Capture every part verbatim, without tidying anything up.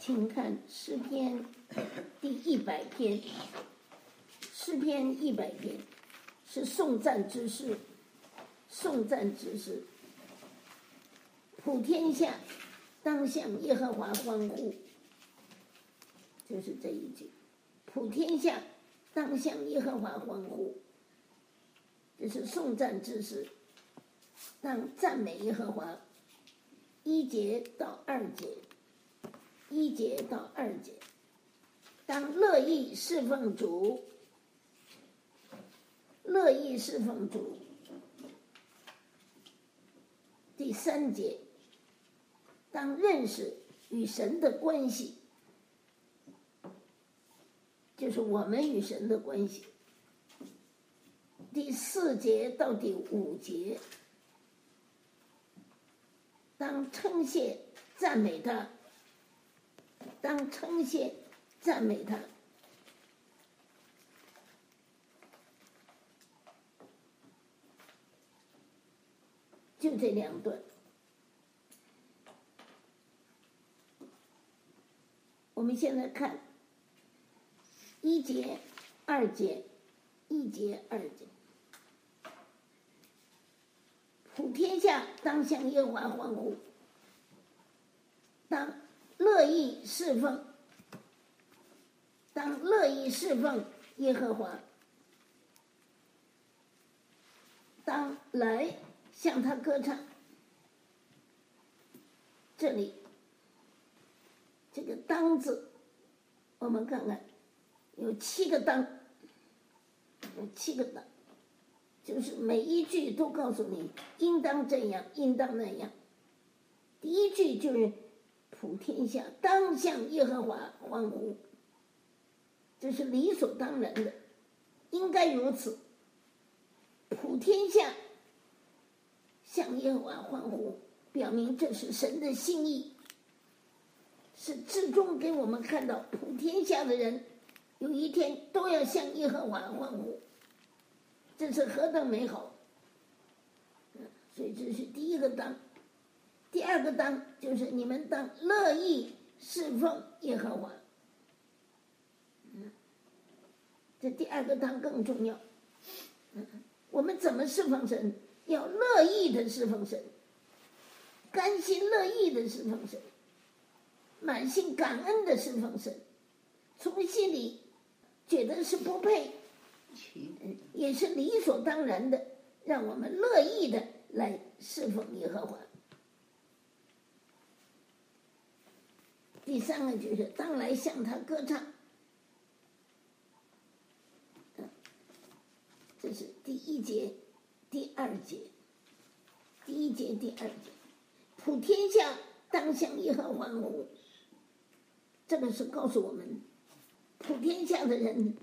请看诗篇第一百篇，诗篇一百篇是颂赞之诗，颂赞之诗。普天下当向耶和华欢呼，就是这一句。普天下当向耶和华欢呼，这是颂赞之诗。当赞美耶和华，一节到二节，一节到二节。当乐意侍奉主，乐意侍奉主。第三节，当认识与神的关系，就是我们与神的关系。第四节到第五节，当称谢赞美他，当称谢赞美他。就这两段，我们现在看一节、二节，一节、二节。普天下当向耶和华欢呼，当乐意侍奉，当乐意侍奉耶和华，当来向他歌唱。这里这个当字，我们看看有七个当，有七个当，就是每一句都告诉你应当这样，应当那样。第一句就是普天下当向耶和华欢呼，这是理所当然的，应该如此。普天下向耶和华欢呼，表明这是神的心意，是至终给我们看到普天下的人有一天都要向耶和华欢呼，这是何等美好。所以这是第一个当。第二个当就是你们当乐意侍奉耶和华，这第二个当更重要。我们怎么侍奉神？要乐意的侍奉神，甘心乐意的侍奉神，满心感恩的侍奉神，从心里觉得是不配，也是理所当然的，让我们乐意的来侍奉耶和华。第三个就是当来向他歌唱，这是第一节、第二节，第一节、第二节。普天下当向耶和华欢呼，这个是告诉我们，普天下的人，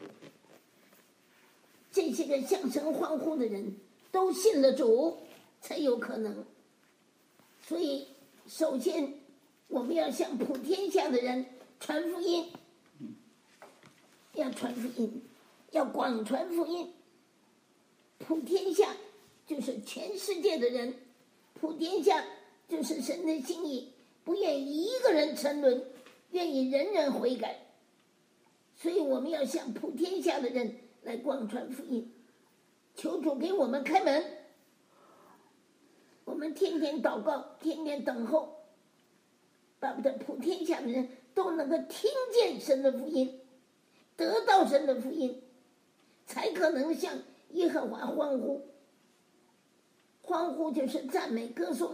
这些个向神欢呼的人，都信了主，才有可能。所以，首先我们要向普天下的人传福音，要传福音，要广传福音。普天下就是全世界的人，普天下就是神的心意，不愿意一个人沉沦，愿意人人悔改。所以我们要向普天下的人来广传福音，求主给我们开门。我们天天祷告，天天等候，巴不得普天下的人都能够听见神的福音，得到神的福音，才可能向耶和华欢呼。欢呼就是赞美歌颂。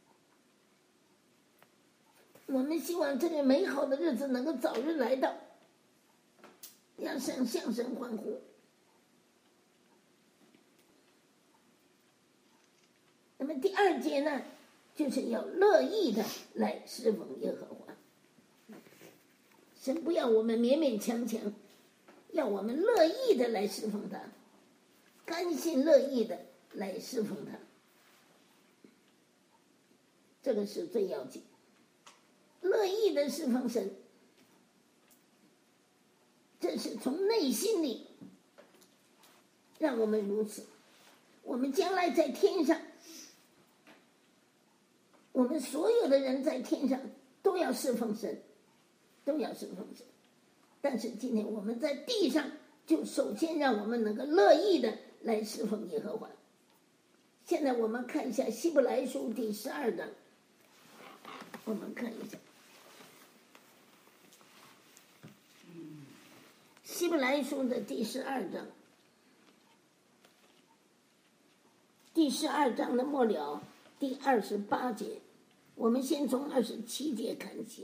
我们希望这个美好的日子能够早日来到，要向向神欢呼。那么第二节呢，就是要乐意的来侍奉耶和华。神不要我们勉勉强强，要我们乐意的来侍奉他，甘心乐意的来侍奉他，这个是最要紧。乐意的侍奉神，这是从内心里让我们如此。我们将来在天上，我们所有的人在天上都要侍奉神， 都要侍奉神。但是今天我们在地上，就首先让我们能够乐意的来侍奉耶和华。现在我们看一下希伯来书第十二章，我们看一下希伯来书的第十二章，第十二章的末了第二十八节，我们先从二十七节看起。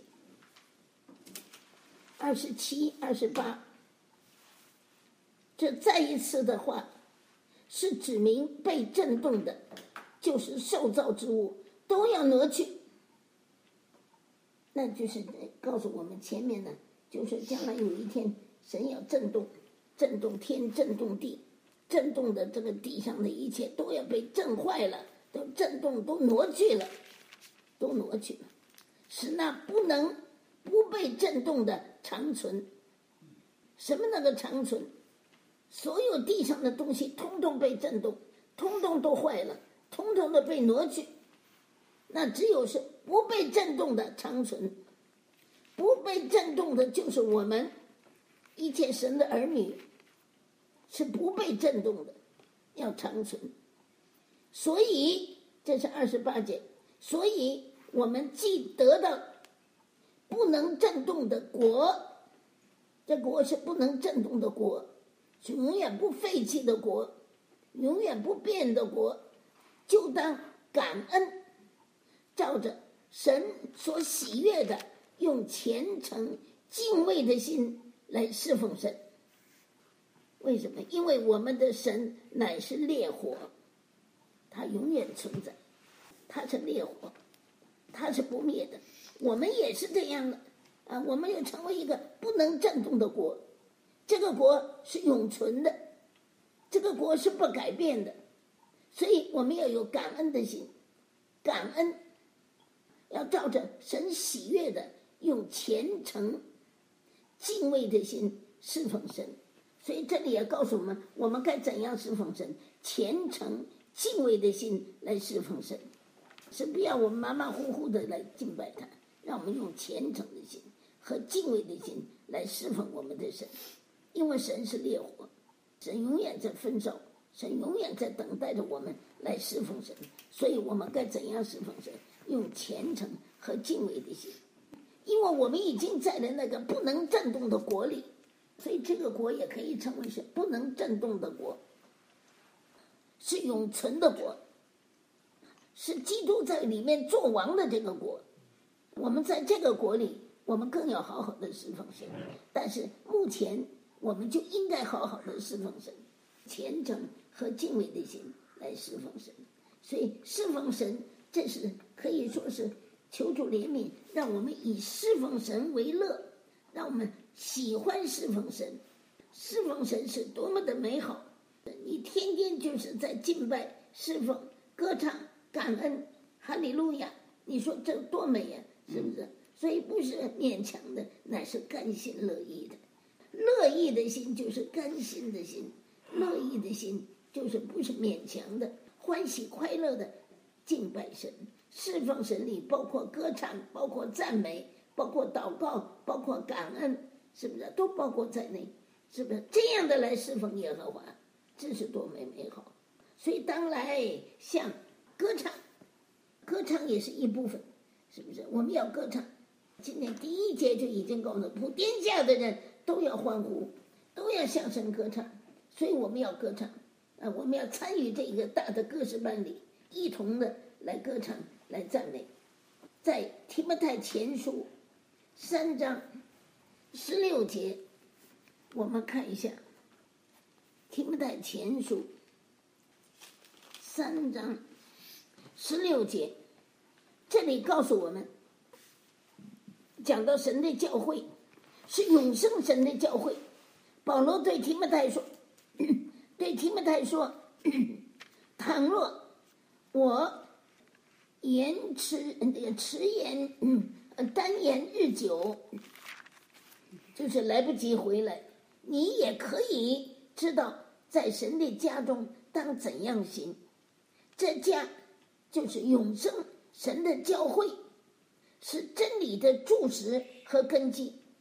二十七、二十八，这再一次的话是指明被震动的，就是受造之物都要挪去。那就是告诉我们前面呢，就是将来有一天神要震动，震动天，震动地，震动的这个地上的一切都要被震坏了，都震动，都挪去了，都挪去了，使那不能不被震动的长存。什么那个长存？所有地上的东西通通被震动，通通都坏了，通通的被挪去。那只有是不被震动的长存。不被震动的就是我们一切神的儿女，是不被震动的，要长存。所以这是二十八节，所以我们既得到不能震动的国，这国是不能震动的国，是永远不废弃的国，永远不变的国，就当感恩，照着神所喜悦的，用虔诚敬畏的心来侍奉神。为什么？因为我们的神乃是烈火，它永远存在，它是烈火，它是不灭的。我们也是这样的啊，我们要成为一个不能震动的国，这个国是永存的，这个国是不改变的，所以我们要有感恩的心，感恩要照着神喜悦的，用虔诚敬畏的心侍奉神。所以这里也告诉我们，我们该怎样侍奉神，虔诚敬畏的心来侍奉神，是不要我们马马虎虎的来敬拜他，让我们用虔诚的心和敬畏的心来侍奉我们的神。因为神是烈火，神永远在焚烧，神永远在等待着我们来侍奉神。所以我们该怎样侍奉神？用虔诚和敬畏的心。因为我们已经在了那个不能震动的国里，所以这个国也可以称为是不能震动的国，是永存的国，是基督在里面做王的这个国。我们在这个国里，我们更要好好的侍奉神。但是目前我们就应该好好的侍奉神，虔诚和敬畏的心来侍奉神。所以侍奉神，这是可以说是求主怜悯，让我们以侍奉神为乐，让我们喜欢侍奉神。侍奉神是多么的美好，你天天就是在敬拜、侍奉、歌唱、感恩、哈利路亚，你说这多美呀，是不是？所以不是勉强的，乃是甘心乐意的。乐意的心就是甘心的心，乐意的心就是不是勉强的，欢喜快乐的敬拜神。侍奉神里包括歌唱，包括赞美，包括祷告，包括感恩，是不是都包括在内？是不是这样的来侍奉耶和华，这是多么美好。所以当来像歌唱，歌唱也是一部分，是不是？我们要歌唱。今天第一节就已经告诉普天下的人都要欢呼，都要向神歌唱，所以我们要歌唱啊！我们要参与这个大的歌诗班里，一同的来歌唱，来赞美。在提摩太前书三章十六节，我们看一下提摩太前书三章十六节，这里告诉我们，讲到神的教会是永生神的教会。保罗对提摩太说，对提摩太说，倘若我延迟迟延单延日久，就是来不及回来，你也可以知道在神的家中当怎样行。这家就是永生神的教会，是真理的柱石和根基。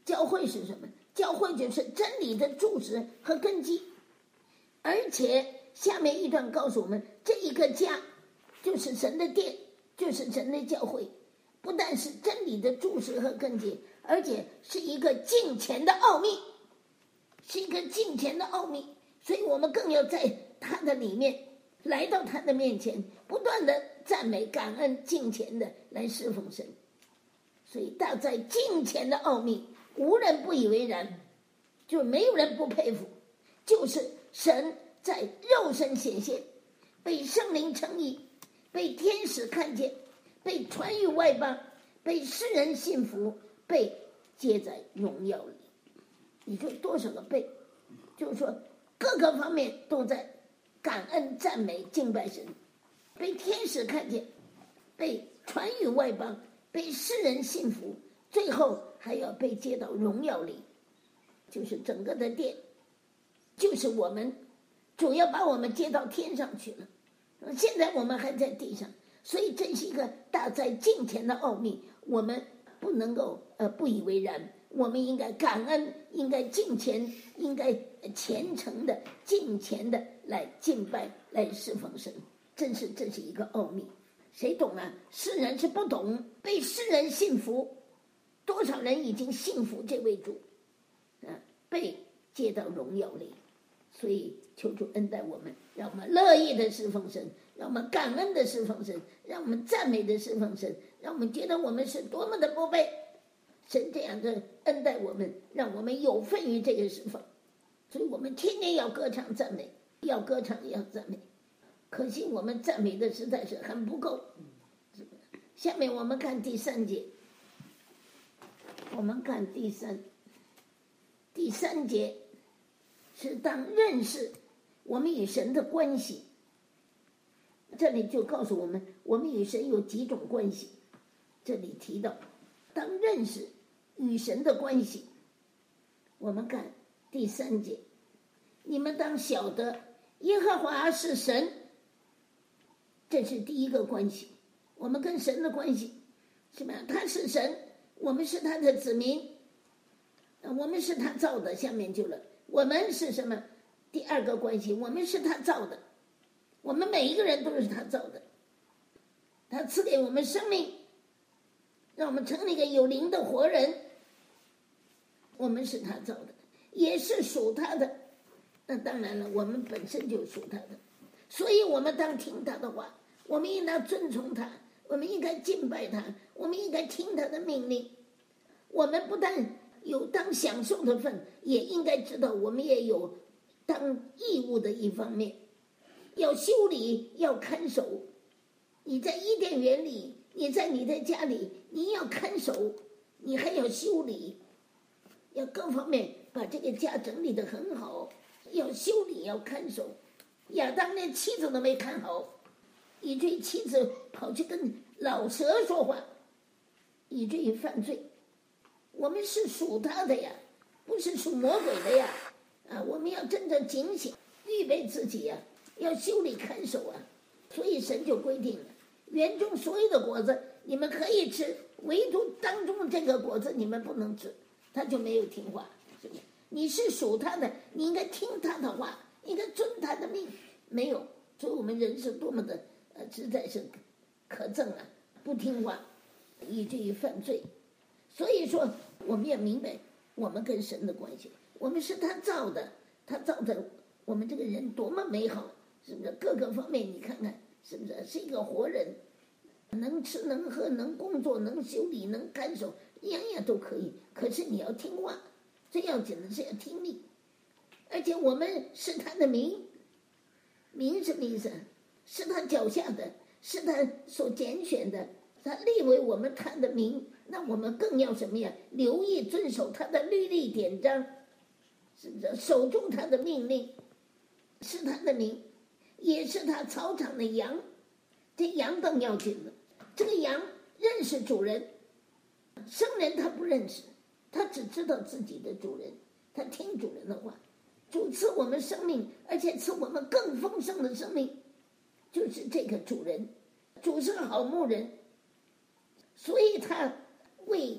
教会是什么？教会就是真理的柱石和根基。而且下面一段告诉我们，这一个家就是神的殿，就是神的教会，不但是真理的柱石和根基，而且是一个敬虔的奥秘，是一个敬虔的奥秘。所以我们更要在他的里面，来到他的面前，不断的赞美、感恩、敬虔的来侍奉神。所以大在敬虔的奥秘，无人不以为然，就没有人不佩服。就是神在肉身显现，被圣灵称义，被天使看见，被传于外邦，被世人信服，被接在荣耀里。你说多少个被？就是说各个方面都在感恩、赞美、敬拜神，被天使看见，被传于外邦，被世人信服，最后还要被接到荣耀里。就是整个的殿，就是我们主要把我们接到天上去了，现在我们还在地上。所以这是一个大在敬虔的奥秘，我们不能够呃不以为然，我们应该感恩，应该敬虔，应该虔诚的敬虔的来敬拜，来侍奉神。真是这是一个奥秘，谁懂啊？世人是不懂，被世人信服，多少人已经信服这位主，啊，被接到荣耀里。所以求主恩待我们，让我们乐意的侍奉神，让我们感恩的侍奉神，让我们赞美的侍奉神，让我们觉得我们是多么的不配。神这样的恩待我们，让我们有份于这个侍奉。所以我们天天要歌唱赞美，要歌唱要赞美。可惜我们赞美的实在是很不够。下面我们看第三节，我们看第三第三节是当认识我们与神的关系。这里就告诉我们，我们与神有几种关系。这里提到当认识与神的关系。我们看第三节，你们当晓得耶和华是神，这是第一个关系。我们跟神的关系是吧？他是神，我们是他的子民，我们是他造的。下面就了，我们是什么？第二个关系，我们是他造的，我们每一个人都是他造的，他赐给我们生命，让我们成了一个有灵的活人。我们是他造的，也是属他的。那当然了，我们本身就属他的，所以我们当听他的话，我们应当遵从他，我们应该敬拜他，我们应该听他的命令。我们不但有当享受的份，也应该知道我们也有当义务的一方面，要修理，要看守。你在伊甸园里，你在你的家里，你要看守，你还要修理，要各方面把这个家整理得很好，要修理，要看守。亚当连妻子都没看好，以至于妻子跑去跟老蛇说话，以至于犯罪。我们是属他的呀，不是属魔鬼的呀！啊，我们要真正警醒，预备自己呀，要修理看守啊。所以神就规定了，园中所有的果子你们可以吃，唯独当中的这个果子你们不能吃。他就没有听话，是不是？你是属他的，你应该听他的话，应该遵他的命。没有，所以我们人是多么的呃，实在是可憎啊！不听话，以至于犯罪。所以说，我们要明白我们跟神的关系，我们是他造的，他造的我们这个人多么美好，是不是？各个方面你看看，是不是？是一个活人，能吃能喝能工作能修理能看守，样样都可以。可是你要听话，最要紧的是要听命。而且我们是他的民，民什么意思？是他脚下的，是他所拣选的，他立为我们他的民。那我们更要什么呀？留意遵守他的律例典章，是不是？守住他的命令，是他的民，也是他草场的羊。这羊更要紧了，这个羊认识主人，生人他不认识，他只知道自己的主人，他听主人的话。主赐我们生命，而且赐我们更丰盛的生命，就是这个主人。主是个好牧人，所以他为羊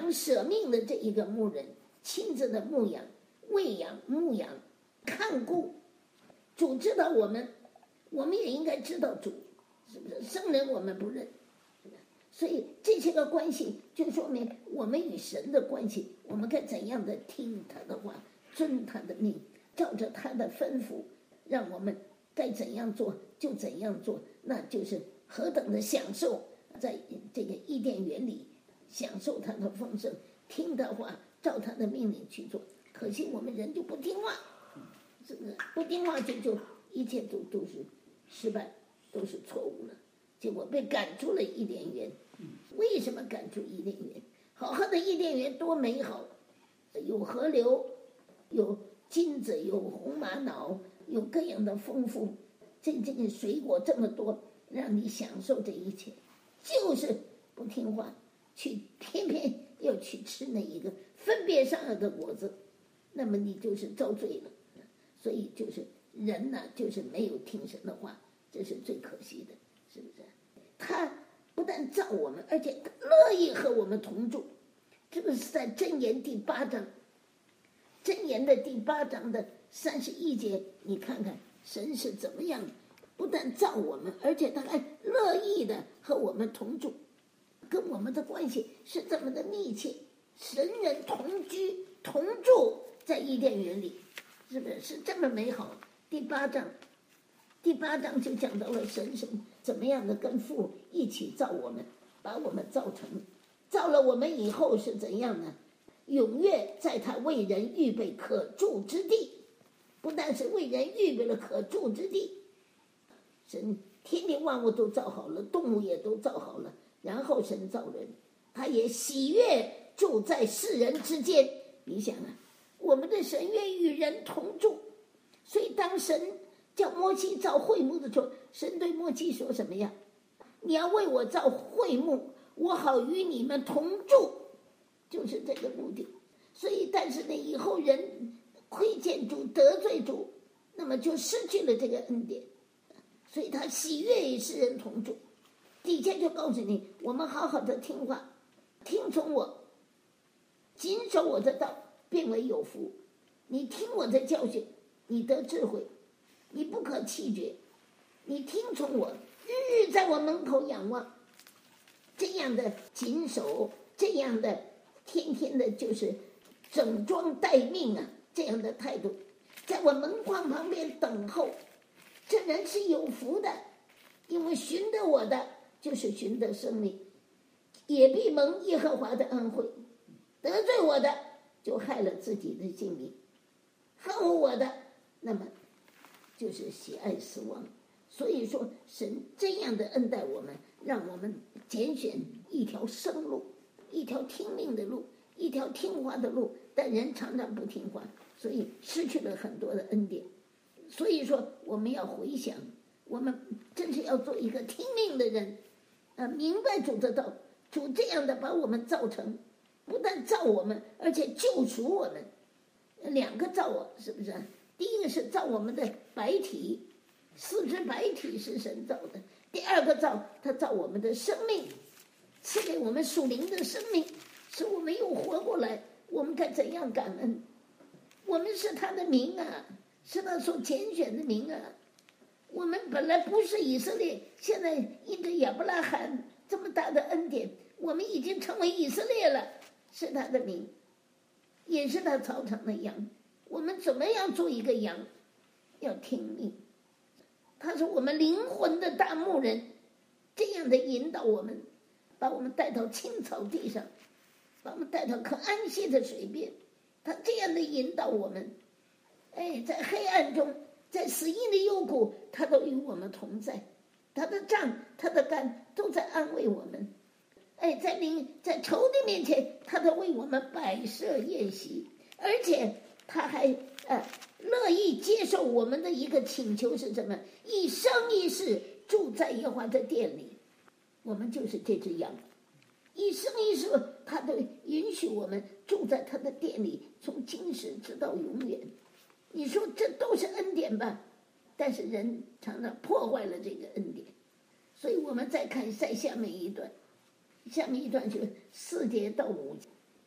羊舍命的这一个牧人，亲自的牧养、喂养、牧养、看顾。主知道我们，我们也应该知道主，是不是？圣人我们不认，所以这些个关系就说明我们与神的关系，我们该怎样的听他的话，遵他的命，照着他的吩咐，让我们该怎样做就怎样做，那就是何等的享受，在这个伊甸园里享受他的丰盛，听他话，照他的命令去做。可惜我们人就不听话，是不是？不听话就就一切都都是失败，都是错误了，结果被赶出了伊甸园。为什么赶出伊甸园？好好的伊甸园多美好，有河流，有金子，有红玛瑙，有各样的丰富，这这个水果这么多，让你享受这一切，就是不听话，去偏偏要去吃那一个分别善恶的果子，那么你就是遭罪了。所以就是人呢，就是没有听神的话，这是最可惜的，是不是？他不但造我们，而且乐意和我们同住。这个是在箴言第八章，箴言的第八章的三十一节，你看看神是怎么样，不但造我们，而且他还乐意的和我们同住，跟我们的关系是这么的密切，神人同居同住在伊甸园里，是不是？是这么美好。第八章，第八章就讲到了神是怎么样的跟父一起造我们，把我们造成，造了我们以后是怎样呢？踊跃在他为人预备可住之地，不但是为人预备了可住之地，神天地万物都造好了，动物也都造好了，然后神造人，他也喜悦住在世人之间。你想啊，我们的神愿与人同住，所以当神叫摩西造会幕的时候，神对摩西说什么呀？你要为我造会幕，我好与你们同住，就是这个目的。所以但是呢，以后人亏欠主，得罪主，那么就失去了这个恩典，所以他喜悦与世人同住。底下就告诉你，我们好好的听话，听从我，谨守我的道，变为有福。你听我的教训，你得智慧，你不可弃绝，你听从我，日日在我门口仰望，这样的谨守，这样的天天的就是整装待命啊，这样的态度，在我门框旁边等候，这人是有福的，因为寻得我的就是寻得生命，也必蒙耶和华的恩惠，得罪我的就害了自己的性命，恨恶我的那么就是喜爱死亡。所以说神这样的恩待我们，让我们拣选一条生路，一条听命的路，一条听话的路，但人常常不听话，所以失去了很多的恩典。所以说我们要回想，我们真是要做一个听命的人啊，明白主的道，主这样的把我们造成，不但造我们，而且救赎我们。两个造我，是不是？第一个是造我们的白体，四肢白体是神造的。第二个造，他造我们的生命，赐给我们属灵的生命，使我们又活过来。我们该怎样感恩？我们是他的名啊，是他所拣选的名啊。我们本来不是以色列，现在因着亚伯拉罕这么大的恩典，我们已经成为以色列了，是他的名，也是他草场的羊。我们怎么样做一个羊？要听命。他是我们灵魂的大牧人，这样的引导我们，把我们带到青草地上，把我们带到可安息的水边。他这样的引导我们，哎，在黑暗中，在死荫的幽谷，他都与我们同在。他的杖，他的竿都在安慰我们。哎，在临在仇敌面前，他都为我们摆设宴席，而且他还呃乐意接受我们的一个请求是什么？一生一世住在耶和华的殿里。我们就是这只羊，一生一世他都允许我们住在他的殿里，从今时直到永远。你说这都是恩典吧？但是人常常破坏了这个恩典。所以我们再看在下面一段，下面一段就是四节到五节，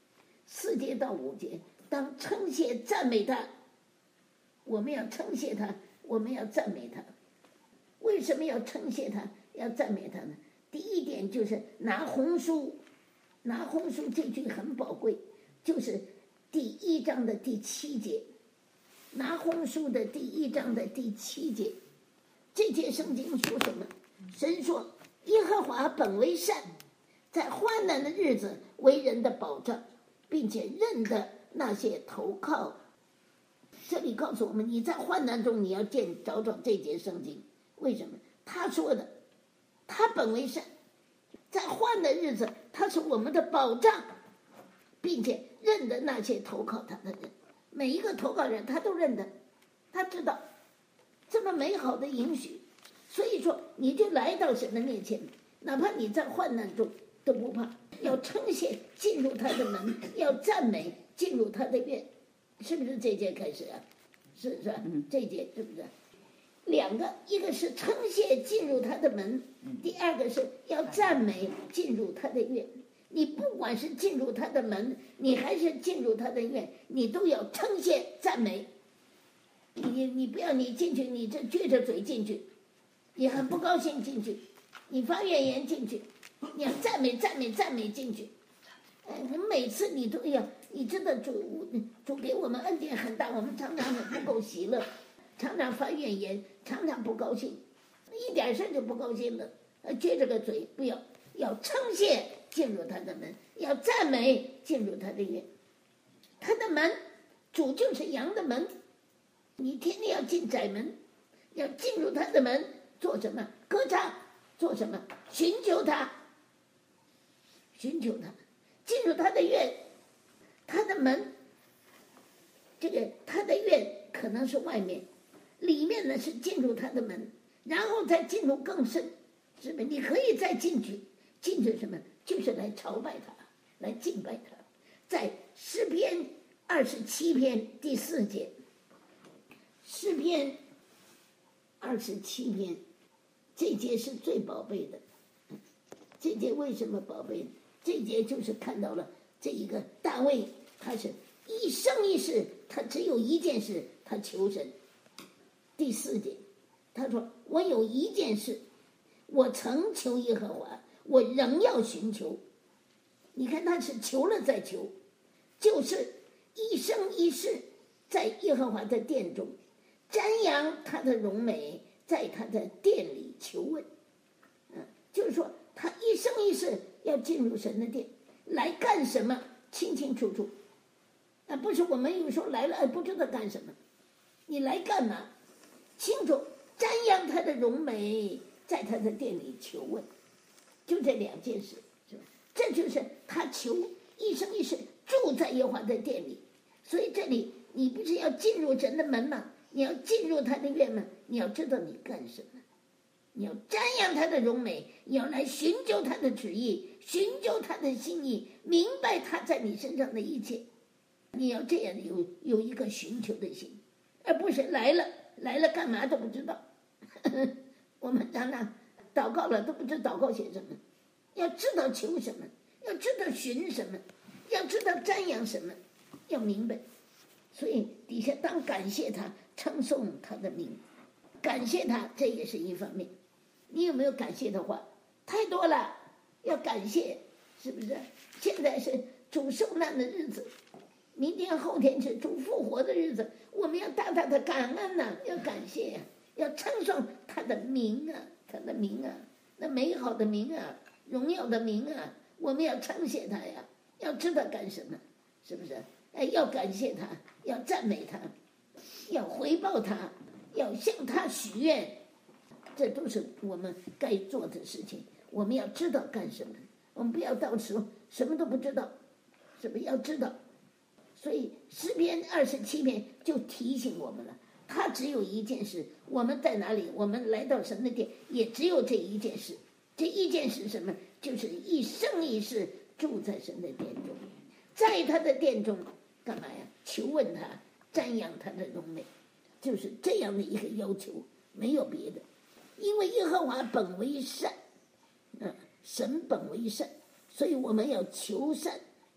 四节到五节，当称谢赞美他，我们要称谢他，我们要赞美他。为什么要称谢他，要赞美他呢？第一点就是拿红书，拿红书这句很宝贵，就是第一章的第七节，拿红书的第一章的第七节，这节圣经说什么？神说耶和华本为善，在患难的日子为人的保障，并且认得那些投靠。这里告诉我们，你在患难中你要见找找这节圣经。为什么？他说的他本为善，在患难的日子他是我们的保障，并且认得那些投靠他的人。每一个投靠人他都认得，他知道这么美好的应许，所以说你就来到神的面前，哪怕你在患难中都不怕，要称谢进入他的门，要赞美进入他的院。是不是这节开始啊？是是吧？这节是不是？两个，一个是称谢进入他的门，第二个是要赞美进入他的院。你不管是进入他的门，你还是进入他的院，你都要称谢赞美。你你不要你进去，你这撅着嘴进去，你很不高兴进去，你发怨言进去，你要赞美赞美赞美进去。哎，每次你都要，你知道主主给我们恩典很大，我们常常很不够喜乐，常常发怨言，常常不高兴，一点事就不高兴了，撅着个嘴，不要，要称谢进入他的门，要赞美进入他的院。他的门，主就是羊的门，你天天要进窄门，要进入他的门，做什么？歌唱，做什么？寻求他，寻求他。进入他的院，他的门，这个他的院可能是外面，里面呢是进入他的门，然后再进入更深，是吧？你可以再进去，进去什么？就是来朝拜他，来敬拜他。在诗篇二十七篇第四节，诗篇二十七篇这节是最宝贝的，这节为什么宝贝呢？这节就是看到了这一个大卫，他是一生一世，他只有一件事，他求神。第四节，他说：“我有一件事，我曾求耶和华，我仍要寻求。”你看他是求了再求，就是一生一世在耶和华的殿中瞻仰他的荣美，在他的殿里求问。嗯，就是说他一生一世要进入神的殿，来干什么？清清楚楚，啊，不是我们有时候来了不知道干什么，你来干嘛？清楚，瞻仰他的荣美，在他的殿里求问，就这两件事，是吧？这就是他求一生一世住在耶和华的殿里。所以这里你不是要进入神的门吗？你要进入他的院吗？你要知道你干什么。你要瞻仰他的荣美，你要来寻求他的旨意，寻求他的心意，明白他在你身上的一切。你要这样有有一个寻求的心，而不是来了来了干嘛都不知道。我们常常祷告了都不知祷告些什么，要知道求什么，要知道寻什么，要知道瞻仰什么，要明白。所以底下当感谢他，称颂他的名，感谢他，这也是一方面。你有没有感谢的话？太多了，要感谢，是不是？现在是主受难的日子，明天后天是主复活的日子，我们要大大的感恩呐、啊，要感谢呀、啊，要称颂他的名啊，他的名啊，那美好的名啊，荣耀的名啊，我们要称谢他呀，要知道干什么，是不是？哎，要感谢他，要赞美他，要回报他，要向他许愿。这都是我们该做的事情，我们要知道干什么，我们不要到时候什么都不知道，是不是要知道？所以诗篇二十七篇就提醒我们了，他只有一件事，我们在哪里？我们来到神的殿，也只有这一件事。这一件事什么？就是一生一世住在神的殿中，在他的殿中干嘛呀？求问他，瞻仰他的荣美，就是这样的一个要求，没有别的。因为耶和华本为善，嗯，神本为善，所以我们要求善，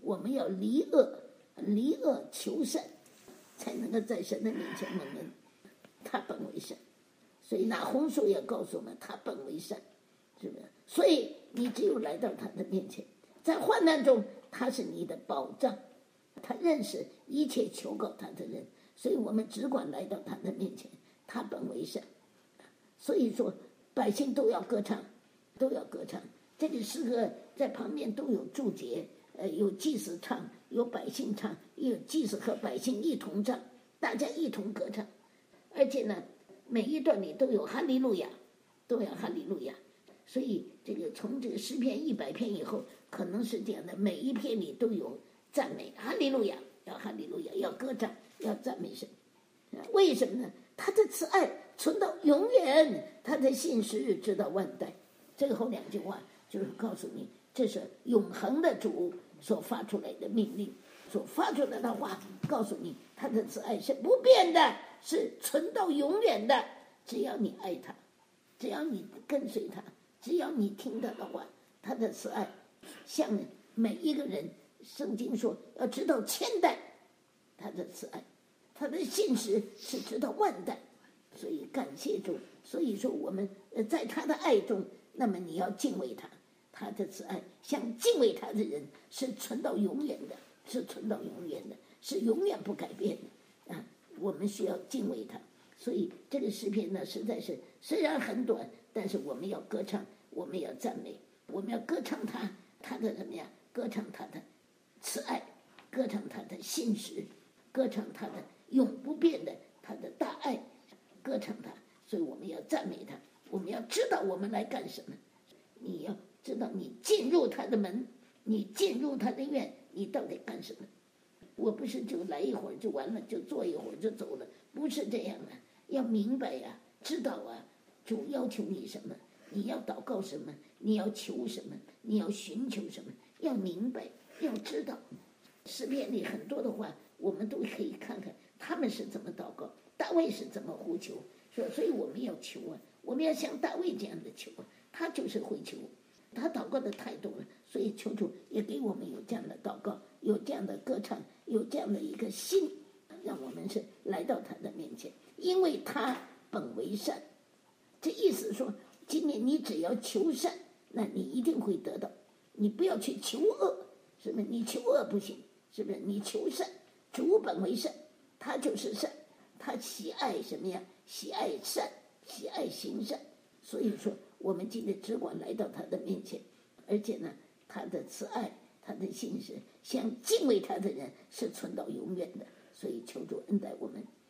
我们要离恶，离恶求善，才能够在神的面前蒙恩。他本为善，所以拿红书也告诉我们，他本为善，是不是？所以你只有来到他的面前，在患难中他是你的保障，他认识一切求告他的人，所以我们只管来到他的面前，他本为善。所以说百姓都要歌唱，都要歌唱。这个诗歌在旁边都有注解，呃，有祭司唱，有百姓唱，有祭司和百姓一同唱，大家一同歌唱。而且呢，每一段里都有哈利路亚，都要哈利路亚。所以这个从这个诗篇一百篇以后，可能是这样的，每一篇里都有赞美，哈利路亚，要哈利路亚，要歌唱，要赞美神。为什么呢？他的慈爱存到永远，他的信实直到万代。最后两句话就是告诉你，这是永恒的主所发出来的命令，所发出来的话告诉你，他的慈爱是不变的，是存到永远的。只要你爱他，只要你跟随他，只要你听他的话，他的慈爱向每一个人，圣经说要直到千代，他的慈爱，他的信实是直到万代。所以感谢主，所以说我们在他的爱中，那么你要敬畏他，他的慈爱像敬畏他的人是存到永远的，是存到永远的，是永远不改变的啊！我们需要敬畏他。所以这个诗篇呢，实在是虽然很短，但是我们要歌唱，我们要赞美，我们要歌唱他，他的什么呀？歌唱他的慈爱，歌唱他的信实，歌唱他的永不变的他的大爱，歌唱他。所以我们要赞美他，我们要知道我们来干什么。你要知道你进入他的门，你进入他的院，你到底干什么？我不是就来一会儿就完了，就坐一会儿就走了，不是这样的。要明白呀、啊，知道啊，主要求你什么，你要祷告什么，你要求什么，你要寻求什么，要明白，要知道。诗篇里很多的话，我们都可以看看他们是怎么祷告，大卫是怎么呼求，所以我们要求啊，我们要像大卫这样的求啊，他就是会求，他祷告的太多了，所以求主也给我们有这样的祷告，有这样的歌唱，有这样的一个心，让我们是来到他的面前，因为他本为善。这意思说，今年你只要求善，那你一定会得到，你不要去求恶，是不是？你求恶不行，是不是？你求善，主本为善，他就是善，他喜爱什么呀？喜爱善，喜爱行善。所以说我们今天只管来到他的面前，而且呢，他的慈爱，他的信实，像敬畏他的人是存到永远的。所以求主恩待我们。